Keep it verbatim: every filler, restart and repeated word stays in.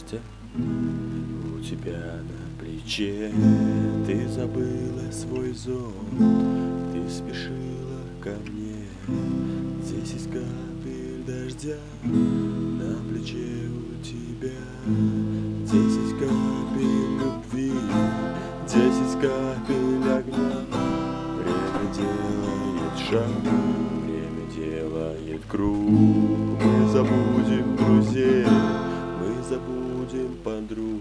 дождя у тебя на плече. Ты забыла свой зонт, ты спешила ко мне. Десять капель дождя на плече у тебя. Десять капель любви, десять капель огня. Время делает шаг, время делает круг. Мы забудем друзей, мы забудем подруг.